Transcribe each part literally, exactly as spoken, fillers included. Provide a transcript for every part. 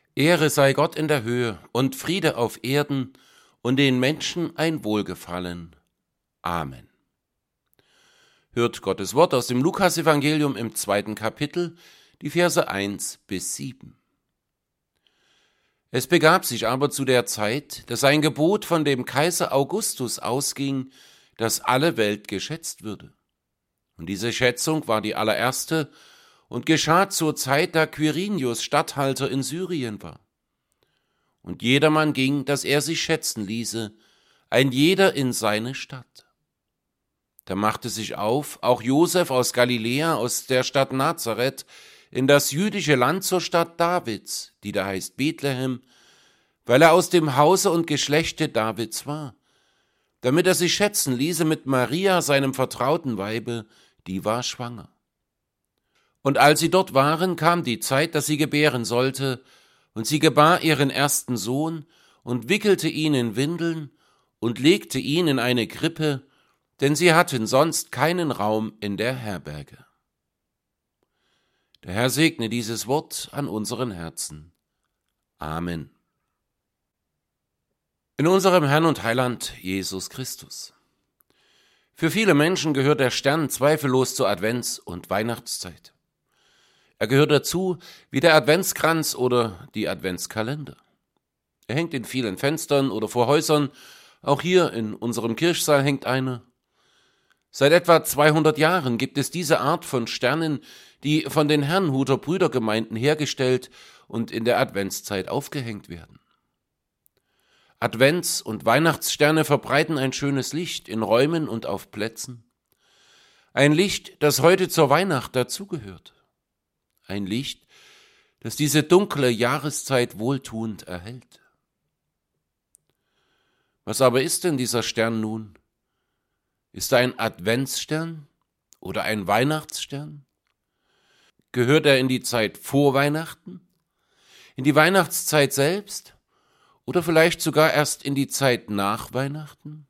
Ehre sei Gott in der Höhe und Friede auf Erden und den Menschen ein Wohlgefallen. Amen. Hört Gottes Wort aus dem Lukasevangelium im zweiten Kapitel, die Verse eins bis sieben. Es begab sich aber zu der Zeit, dass ein Gebot von dem Kaiser Augustus ausging, dass alle Welt geschätzt würde. Und diese Schätzung war die allererste und geschah zur Zeit, da Quirinius Statthalter in Syrien war. Und jedermann ging, dass er sich schätzen ließe, ein jeder in seine Stadt. Da machte sich auf, auch Josef aus Galiläa, aus der Stadt Nazareth, in das jüdische Land zur Stadt Davids, die da heißt Bethlehem, weil er aus dem Hause und Geschlechte Davids war, damit er sich schätzen ließe mit Maria, seinem vertrauten Weibe, die war schwanger. Und als sie dort waren, kam die Zeit, dass sie gebären sollte, und sie gebar ihren ersten Sohn und wickelte ihn in Windeln und legte ihn in eine Krippe, denn sie hatten sonst keinen Raum in der Herberge. Der Herr segne dieses Wort an unseren Herzen. Amen. In unserem Herrn und Heiland Jesus Christus. Für viele Menschen gehört der Stern zweifellos zur Advents- und Weihnachtszeit. Er gehört dazu wie der Adventskranz oder die Adventskalender. Er hängt in vielen Fenstern oder vor Häusern, auch hier in unserem Kirchsaal hängt einer. Seit etwa zweihundert Jahren gibt es diese Art von Sternen, die von den Herrnhuter Brüdergemeinden hergestellt und in der Adventszeit aufgehängt werden. Advents- und Weihnachtssterne verbreiten ein schönes Licht in Räumen und auf Plätzen. Ein Licht, das heute zur Weihnacht dazugehört. Ein Licht, das diese dunkle Jahreszeit wohltuend erhält. Was aber ist denn dieser Stern nun? Ist er ein Adventsstern oder ein Weihnachtsstern? Gehört er in die Zeit vor Weihnachten, in die Weihnachtszeit selbst oder vielleicht sogar erst in die Zeit nach Weihnachten?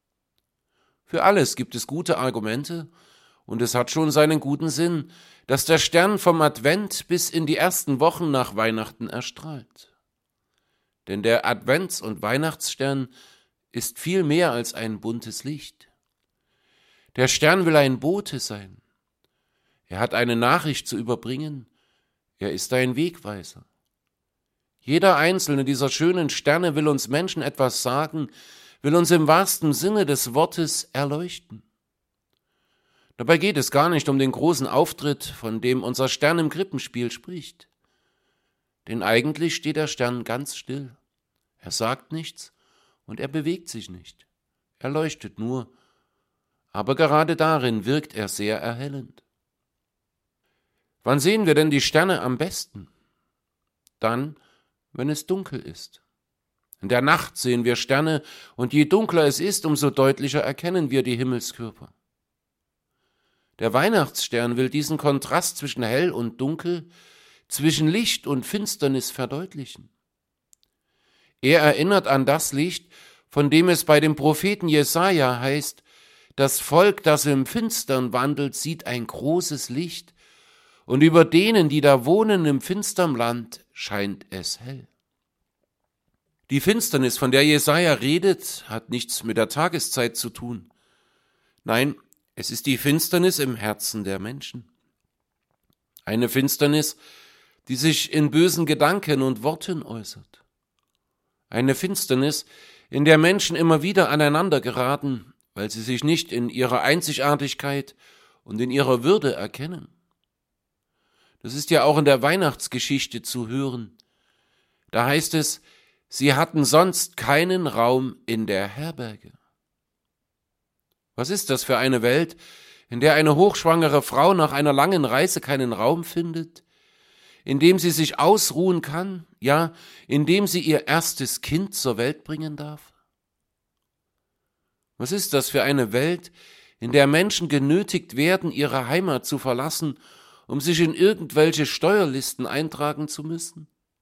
Für alles gibt es gute Argumente und es hat schon seinen guten Sinn, dass der Stern vom Advent bis in die ersten Wochen nach Weihnachten erstrahlt. Denn der Advents- und Weihnachtsstern ist viel mehr als ein buntes Licht. Der Stern will ein Bote sein. Er hat eine Nachricht zu überbringen. Er ist ein Wegweiser. Jeder einzelne dieser schönen Sterne will uns Menschen etwas sagen, will uns im wahrsten Sinne des Wortes erleuchten. Dabei geht es gar nicht um den großen Auftritt, von dem unser Stern im Krippenspiel spricht. Denn eigentlich steht der Stern ganz still. Er sagt nichts und er bewegt sich nicht. Er leuchtet nur, aber gerade darin wirkt er sehr erhellend. Wann sehen wir denn die Sterne am besten? Dann, wenn es dunkel ist. In der Nacht sehen wir Sterne, und je dunkler es ist, umso deutlicher erkennen wir die Himmelskörper. Der Weihnachtsstern will diesen Kontrast zwischen hell und dunkel, zwischen Licht und Finsternis verdeutlichen. Er erinnert an das Licht, von dem es bei dem Propheten Jesaja heißt: Das Volk, das im Finstern wandelt, sieht ein großes Licht, und über denen, die da wohnen im finstern Land, scheint es hell. Die Finsternis, von der Jesaja redet, hat nichts mit der Tageszeit zu tun. Nein, es ist die Finsternis im Herzen der Menschen. Eine Finsternis, die sich in bösen Gedanken und Worten äußert. Eine Finsternis, in der Menschen immer wieder aneinander geraten, weil sie sich nicht in ihrer Einzigartigkeit und in ihrer Würde erkennen. Das ist ja auch in der Weihnachtsgeschichte zu hören. Da heißt es, sie hatten sonst keinen Raum in der Herberge. Was ist das für eine Welt, in der eine hochschwangere Frau nach einer langen Reise keinen Raum findet, in dem sie sich ausruhen kann, ja, in dem sie ihr erstes Kind zur Welt bringen darf? Was ist das für eine Welt, in der Menschen genötigt werden, ihre Heimat zu verlassen, um sich in irgendwelche Steuerlisten eintragen zu müssen?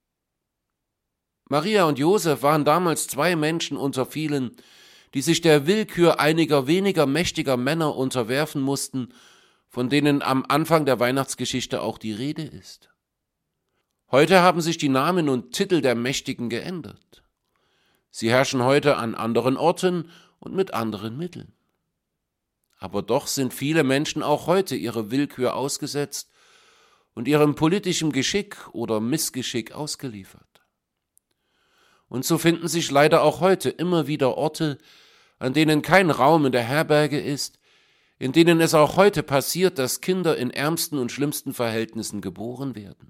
Maria und Josef waren damals zwei Menschen unter vielen, die sich der Willkür einiger weniger mächtiger Männer unterwerfen mussten, von denen am Anfang der Weihnachtsgeschichte auch die Rede ist. Heute haben sich die Namen und Titel der Mächtigen geändert. Sie herrschen heute an anderen Orten und mit anderen Mitteln. Aber doch sind viele Menschen auch heute ihrer Willkür ausgesetzt und ihrem politischen Geschick oder Missgeschick ausgeliefert. Und so finden sich leider auch heute immer wieder Orte, an denen kein Raum in der Herberge ist, in denen es auch heute passiert, dass Kinder in ärmsten und schlimmsten Verhältnissen geboren werden.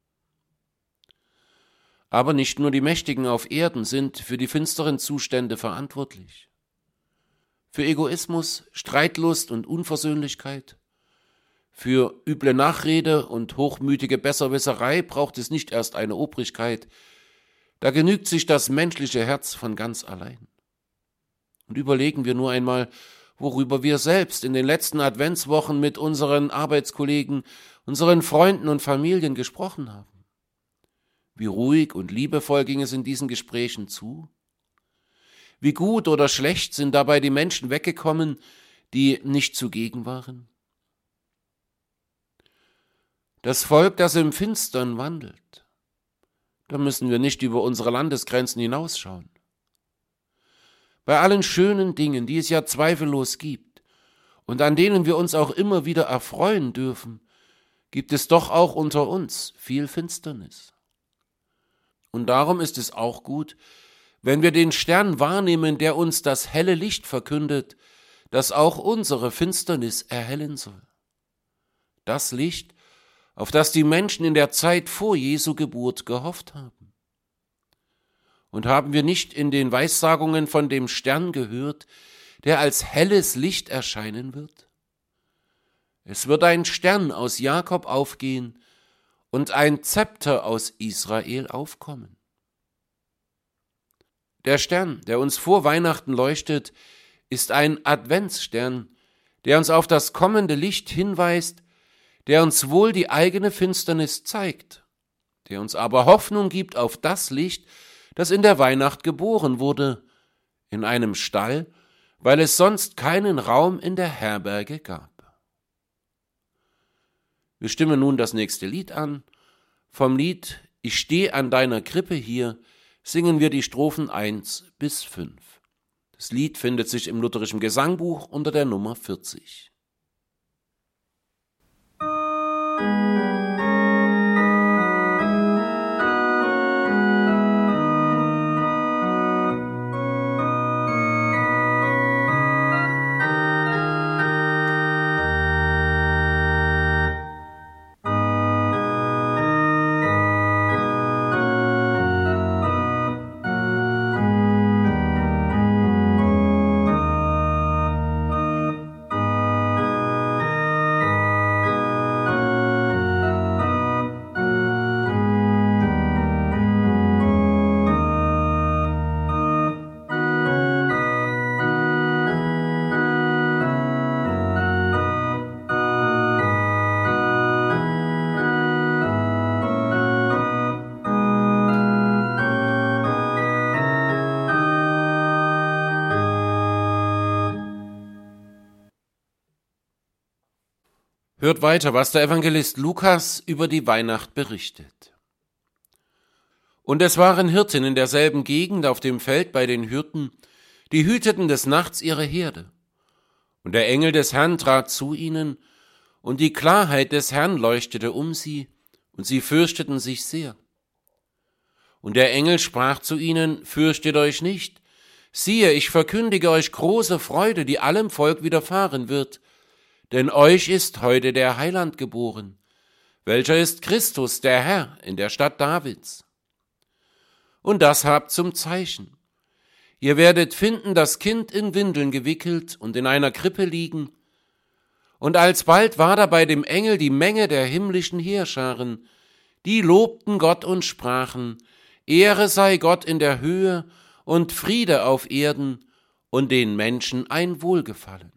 Aber nicht nur die Mächtigen auf Erden sind für die finsteren Zustände verantwortlich. Für Egoismus, Streitlust und Unversöhnlichkeit, für üble Nachrede und hochmütige Besserwisserei braucht es nicht erst eine Obrigkeit, da genügt sich das menschliche Herz von ganz allein. Und überlegen wir nur einmal, worüber wir selbst in den letzten Adventswochen mit unseren Arbeitskollegen, unseren Freunden und Familien gesprochen haben. Wie ruhig und liebevoll ging es in diesen Gesprächen zu? Wie gut oder schlecht sind dabei die Menschen weggekommen, die nicht zugegen waren? Das Volk, das im Finstern wandelt, da müssen wir nicht über unsere Landesgrenzen hinausschauen. Bei allen schönen Dingen, die es ja zweifellos gibt und an denen wir uns auch immer wieder erfreuen dürfen, gibt es doch auch unter uns viel Finsternis. Und darum ist es auch gut, wenn wir den Stern wahrnehmen, der uns das helle Licht verkündet, das auch unsere Finsternis erhellen soll. Das Licht, auf das die Menschen in der Zeit vor Jesu Geburt gehofft haben. Und haben wir nicht in den Weissagungen von dem Stern gehört, der als helles Licht erscheinen wird? Es wird ein Stern aus Jakob aufgehen und ein Zepter aus Israel aufkommen. Der Stern, der uns vor Weihnachten leuchtet, ist ein Adventsstern, der uns auf das kommende Licht hinweist, der uns wohl die eigene Finsternis zeigt, der uns aber Hoffnung gibt auf das Licht, das in der Weihnacht geboren wurde, in einem Stall, weil es sonst keinen Raum in der Herberge gab. Wir stimmen nun das nächste Lied an. Vom Lied »Ich steh an deiner Krippe hier« singen wir die Strophen eins bis fünf. Das Lied findet sich im Lutherischen Gesangbuch unter der Nummer vierzig. Hört weiter, was der Evangelist Lukas über die Weihnacht berichtet. Und es waren Hirten in derselben Gegend auf dem Feld bei den Hirten, die hüteten des Nachts ihre Herde. Und der Engel des Herrn trat zu ihnen, und die Klarheit des Herrn leuchtete um sie, und sie fürchteten sich sehr. Und der Engel sprach zu ihnen, fürchtet euch nicht, siehe, ich verkündige euch große Freude, die allem Volk widerfahren wird, denn euch ist heute der Heiland geboren, welcher ist Christus, der Herr, in der Stadt Davids. Und das habt zum Zeichen. Ihr werdet finden das Kind in Windeln gewickelt und in einer Krippe liegen. Und alsbald war da bei dem Engel die Menge der himmlischen Heerscharen, die lobten Gott und sprachen, Ehre sei Gott in der Höhe und Friede auf Erden und den Menschen ein Wohlgefallen.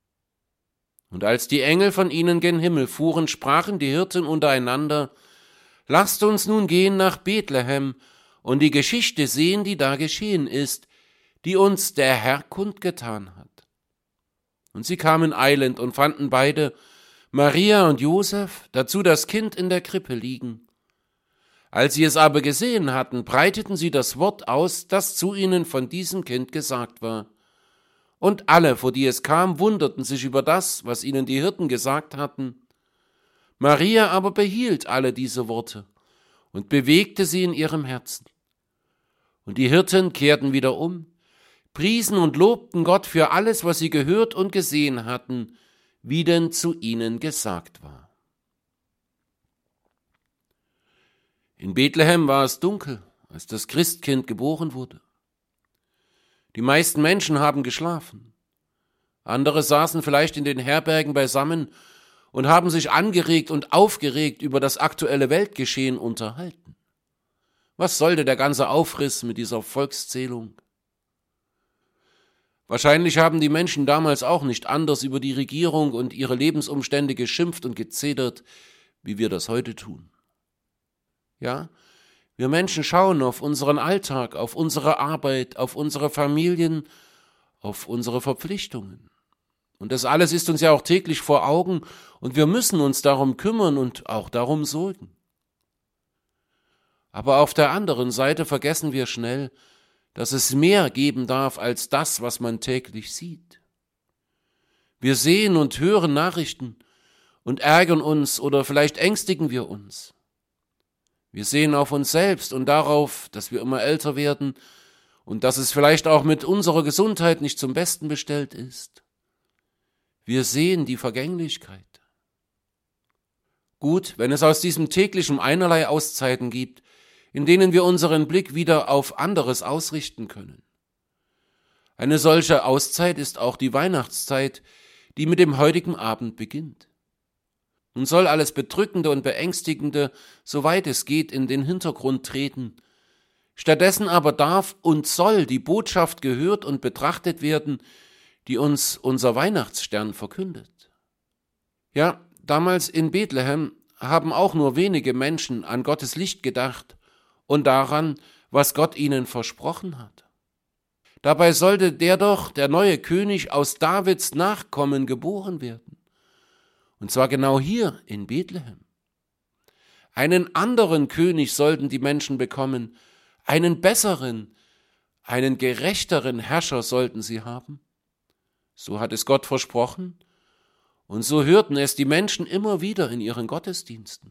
Und als die Engel von ihnen gen Himmel fuhren, sprachen die Hirten untereinander, lasst uns nun gehen nach Bethlehem und die Geschichte sehen, die da geschehen ist, die uns der Herr kundgetan hat. Und sie kamen eilend und fanden beide, Maria und Josef, dazu das Kind in der Krippe liegen. Als sie es aber gesehen hatten, breiteten sie das Wort aus, das zu ihnen von diesem Kind gesagt war. Und alle, vor die es kam, wunderten sich über das, was ihnen die Hirten gesagt hatten. Maria aber behielt alle diese Worte und bewegte sie in ihrem Herzen. Und die Hirten kehrten wieder um, priesen und lobten Gott für alles, was sie gehört und gesehen hatten, wie denn zu ihnen gesagt war. In Bethlehem war es dunkel, als das Christkind geboren wurde. Die meisten Menschen haben geschlafen. Andere saßen vielleicht in den Herbergen beisammen und haben sich angeregt und aufgeregt über das aktuelle Weltgeschehen unterhalten. Was sollte der ganze Aufriss mit dieser Volkszählung? Wahrscheinlich haben die Menschen damals auch nicht anders über die Regierung und ihre Lebensumstände geschimpft und gezedert, wie wir das heute tun. Ja, wir Menschen schauen auf unseren Alltag, auf unsere Arbeit, auf unsere Familien, auf unsere Verpflichtungen. Und das alles ist uns ja auch täglich vor Augen und wir müssen uns darum kümmern und auch darum sorgen. Aber auf der anderen Seite vergessen wir schnell, dass es mehr geben darf als das, was man täglich sieht. Wir sehen und hören Nachrichten und ärgern uns oder vielleicht ängstigen wir uns. Wir sehen auf uns selbst und darauf, dass wir immer älter werden und dass es vielleicht auch mit unserer Gesundheit nicht zum Besten bestellt ist. Wir sehen die Vergänglichkeit. Gut, wenn es aus diesem täglichen einerlei Auszeiten gibt, in denen wir unseren Blick wieder auf anderes ausrichten können. Eine solche Auszeit ist auch die Weihnachtszeit, die mit dem heutigen Abend beginnt. Nun soll alles Bedrückende und Beängstigende, soweit es geht, in den Hintergrund treten. Stattdessen aber darf und soll die Botschaft gehört und betrachtet werden, die uns unser Weihnachtsstern verkündet. Ja, damals in Bethlehem haben auch nur wenige Menschen an Gottes Licht gedacht und daran, was Gott ihnen versprochen hat. Dabei sollte der doch, der neue König aus Davids Nachkommen geboren werden. Und zwar genau hier in Bethlehem. Einen anderen König sollten die Menschen bekommen, einen besseren, einen gerechteren Herrscher sollten sie haben. So hat es Gott versprochen und so hörten es die Menschen immer wieder in ihren Gottesdiensten.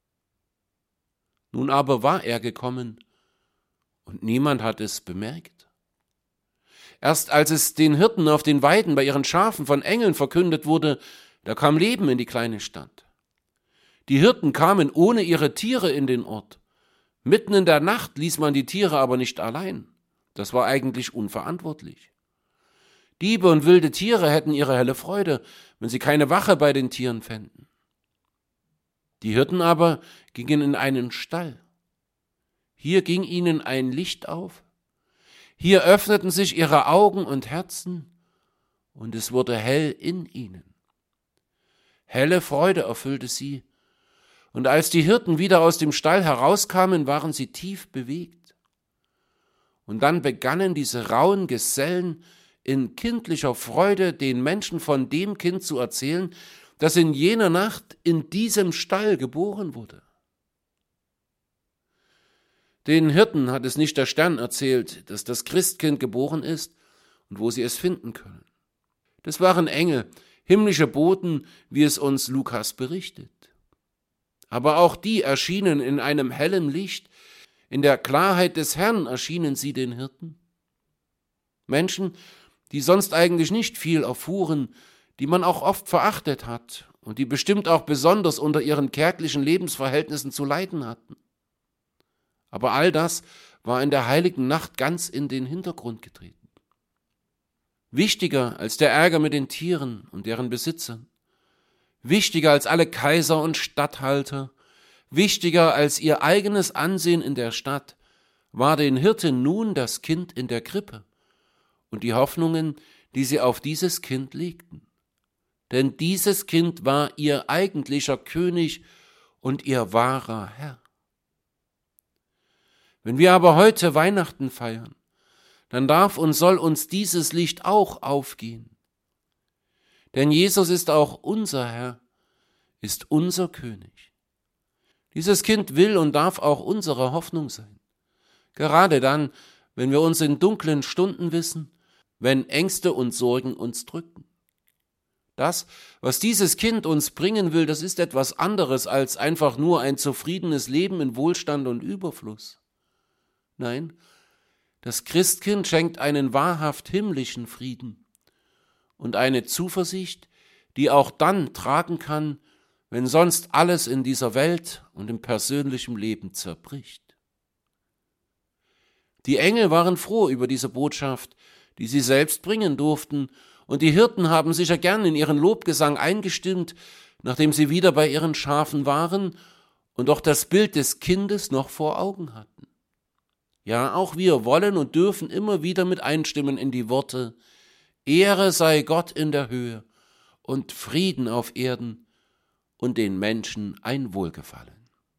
Nun aber war er gekommen und niemand hat es bemerkt. Erst als es den Hirten auf den Weiden bei ihren Schafen von Engeln verkündet wurde, da kam Leben in die kleine Stadt. Die Hirten kamen ohne ihre Tiere in den Ort. Mitten in der Nacht ließ man die Tiere aber nicht allein. Das war eigentlich unverantwortlich. Diebe und wilde Tiere hätten ihre helle Freude, wenn sie keine Wache bei den Tieren fänden. Die Hirten aber gingen in einen Stall. Hier ging ihnen ein Licht auf. Hier öffneten sich ihre Augen und Herzen und es wurde hell in ihnen. Helle Freude erfüllte sie, und als die Hirten wieder aus dem Stall herauskamen, waren sie tief bewegt. Und dann begannen diese rauen Gesellen in kindlicher Freude den Menschen von dem Kind zu erzählen, das in jener Nacht in diesem Stall geboren wurde. Den Hirten hat es nicht der Stern erzählt, dass das Christkind geboren ist und wo sie es finden können. Das waren Engel, himmlische Boten, wie es uns Lukas berichtet. Aber auch die erschienen in einem hellen Licht, in der Klarheit des Herrn erschienen sie den Hirten. Menschen, die sonst eigentlich nicht viel erfuhren, die man auch oft verachtet hat und die bestimmt auch besonders unter ihren kärglichen Lebensverhältnissen zu leiden hatten. Aber all das war in der heiligen Nacht ganz in den Hintergrund getreten. Wichtiger als der Ärger mit den Tieren und deren Besitzern, wichtiger als alle Kaiser und Statthalter, wichtiger als ihr eigenes Ansehen in der Stadt, war den Hirten nun das Kind in der Krippe und die Hoffnungen, die sie auf dieses Kind legten. Denn dieses Kind war ihr eigentlicher König und ihr wahrer Herr. Wenn wir aber heute Weihnachten feiern, dann darf und soll uns dieses Licht auch aufgehen. Denn Jesus ist auch unser Herr, ist unser König. Dieses Kind will und darf auch unsere Hoffnung sein. Gerade dann, wenn wir uns in dunklen Stunden wissen, wenn Ängste und Sorgen uns drücken. Das, was dieses Kind uns bringen will, das ist etwas anderes als einfach nur ein zufriedenes Leben in Wohlstand und Überfluss. Nein, das Christkind schenkt einen wahrhaft himmlischen Frieden und eine Zuversicht, die auch dann tragen kann, wenn sonst alles in dieser Welt und im persönlichen Leben zerbricht. Die Engel waren froh über diese Botschaft, die sie selbst bringen durften, und die Hirten haben sicher gern in ihren Lobgesang eingestimmt, nachdem sie wieder bei ihren Schafen waren und auch das Bild des Kindes noch vor Augen hatten. Ja, auch wir wollen und dürfen immer wieder mit einstimmen in die Worte: Ehre sei Gott in der Höhe und Frieden auf Erden und den Menschen ein Wohlgefallen.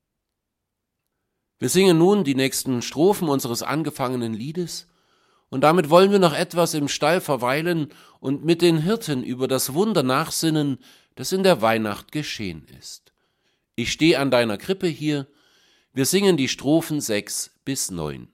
Wir singen nun die nächsten Strophen unseres angefangenen Liedes, und damit wollen wir noch etwas im Stall verweilen und mit den Hirten über das Wunder nachsinnen, das in der Weihnacht geschehen ist. Ich stehe an deiner Krippe hier. Wir singen die Strophen sechs bis neun.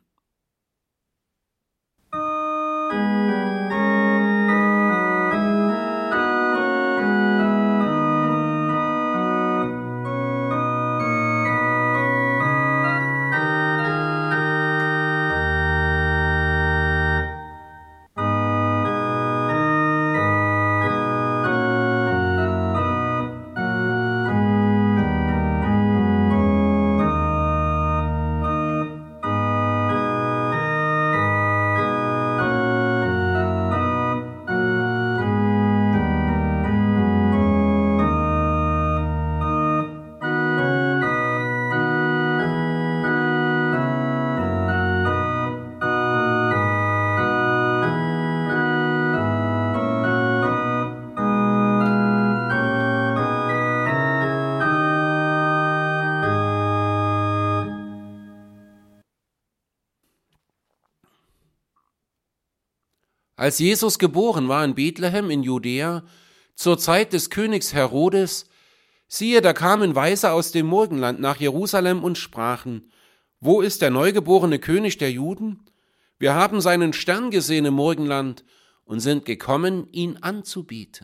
Als Jesus geboren war in Bethlehem in Judäa, zur Zeit des Königs Herodes, siehe, da kamen Weise aus dem Morgenland nach Jerusalem und sprachen: Wo ist der neugeborene König der Juden? Wir haben seinen Stern gesehen im Morgenland und sind gekommen, ihn anzubieten.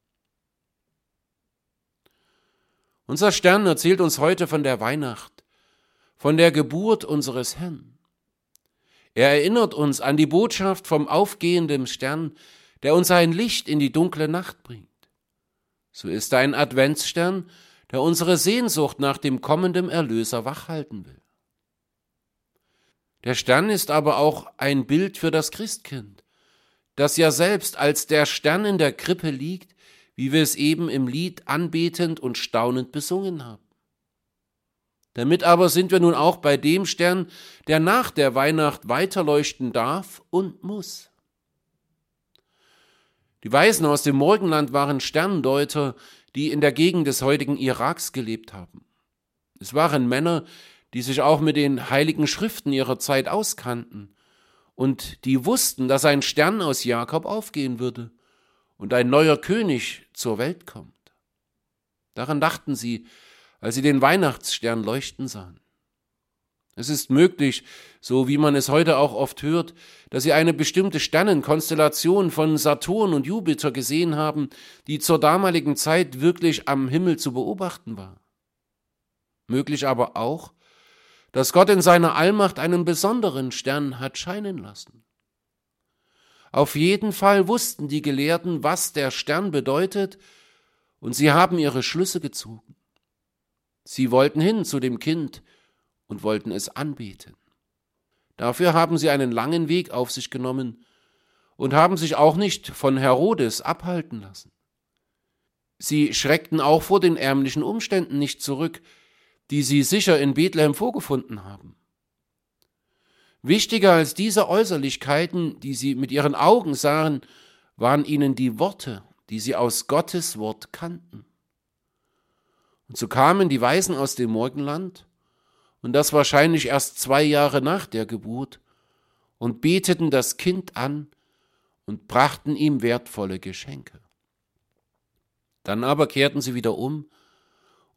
Unser Stern erzählt uns heute von der Weihnacht, von der Geburt unseres Herrn. Er erinnert uns an die Botschaft vom aufgehenden Stern, der uns ein Licht in die dunkle Nacht bringt. So ist er ein Adventsstern, der unsere Sehnsucht nach dem kommenden Erlöser wachhalten will. Der Stern ist aber auch ein Bild für das Christkind, das ja selbst als der Stern in der Krippe liegt, wie wir es eben im Lied anbetend und staunend besungen haben. Damit aber sind wir nun auch bei dem Stern, der nach der Weihnacht weiterleuchten darf und muss. Die Weisen aus dem Morgenland waren Sterndeuter, die in der Gegend des heutigen Iraks gelebt haben. Es waren Männer, die sich auch mit den heiligen Schriften ihrer Zeit auskannten und die wussten, dass ein Stern aus Jakob aufgehen würde und ein neuer König zur Welt kommt. Daran dachten sie, als sie den Weihnachtsstern leuchten sahen. Es ist möglich, so wie man es heute auch oft hört, dass sie eine bestimmte Sternenkonstellation von Saturn und Jupiter gesehen haben, die zur damaligen Zeit wirklich am Himmel zu beobachten war. Möglich aber auch, dass Gott in seiner Allmacht einen besonderen Stern hat scheinen lassen. Auf jeden Fall wussten die Gelehrten, was der Stern bedeutet, und sie haben ihre Schlüsse gezogen. Sie wollten hin zu dem Kind und wollten es anbeten. Dafür haben sie einen langen Weg auf sich genommen und haben sich auch nicht von Herodes abhalten lassen. Sie schreckten auch vor den ärmlichen Umständen nicht zurück, die sie sicher in Bethlehem vorgefunden haben. Wichtiger als diese Äußerlichkeiten, die sie mit ihren Augen sahen, waren ihnen die Worte, die sie aus Gottes Wort kannten. Und so kamen die Weisen aus dem Morgenland, und das wahrscheinlich erst zwei Jahre nach der Geburt, und beteten das Kind an und brachten ihm wertvolle Geschenke. Dann aber kehrten sie wieder um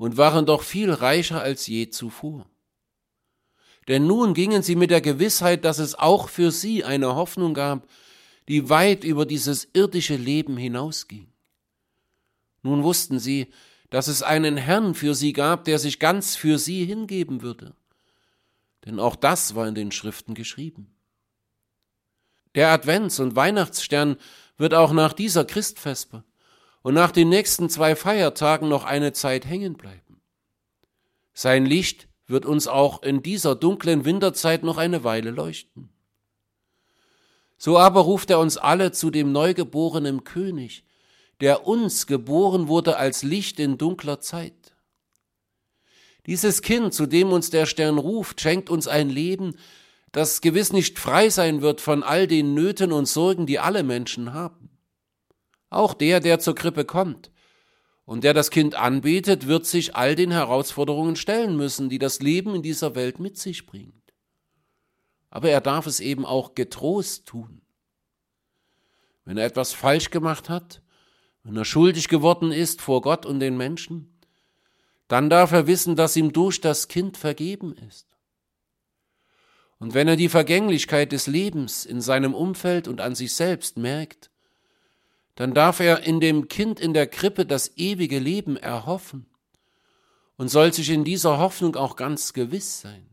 und waren doch viel reicher als je zuvor. Denn nun gingen sie mit der Gewissheit, dass es auch für sie eine Hoffnung gab, die weit über dieses irdische Leben hinausging. Nun wussten sie, dass es einen Herrn für sie gab, der sich ganz für sie hingeben würde. Denn auch das war in den Schriften geschrieben. Der Advents- und Weihnachtsstern wird auch nach dieser Christvesper und nach den nächsten zwei Feiertagen noch eine Zeit hängen bleiben. Sein Licht wird uns auch in dieser dunklen Winterzeit noch eine Weile leuchten. So aber ruft er uns alle zu dem neugeborenen König, der uns geboren wurde als Licht in dunkler Zeit. Dieses Kind, zu dem uns der Stern ruft, schenkt uns ein Leben, das gewiss nicht frei sein wird von all den Nöten und Sorgen, die alle Menschen haben. Auch der, der zur Krippe kommt und der das Kind anbetet, wird sich all den Herausforderungen stellen müssen, die das Leben in dieser Welt mit sich bringt. Aber er darf es eben auch getrost tun. Wenn er etwas falsch gemacht hat, wenn er schuldig geworden ist vor Gott und den Menschen, dann darf er wissen, dass ihm durch das Kind vergeben ist. Und wenn er die Vergänglichkeit des Lebens in seinem Umfeld und an sich selbst merkt, dann darf er in dem Kind in der Krippe das ewige Leben erhoffen und soll sich in dieser Hoffnung auch ganz gewiss sein.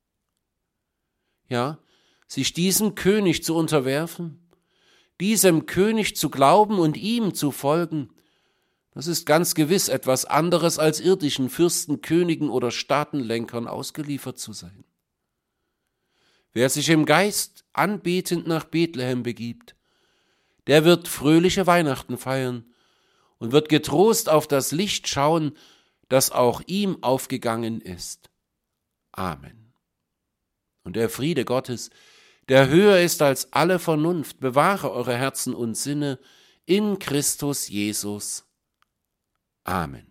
Ja, sich diesem König zu unterwerfen, diesem König zu glauben und ihm zu folgen, das ist ganz gewiss etwas anderes als irdischen Fürsten, Königen oder Staatenlenkern ausgeliefert zu sein. Wer sich im Geist anbetend nach Bethlehem begibt, der wird fröhliche Weihnachten feiern und wird getrost auf das Licht schauen, das auch ihm aufgegangen ist. Amen. Und der Friede Gottes, der höher ist als alle Vernunft, bewahre eure Herzen und Sinne in Christus Jesus. Amen.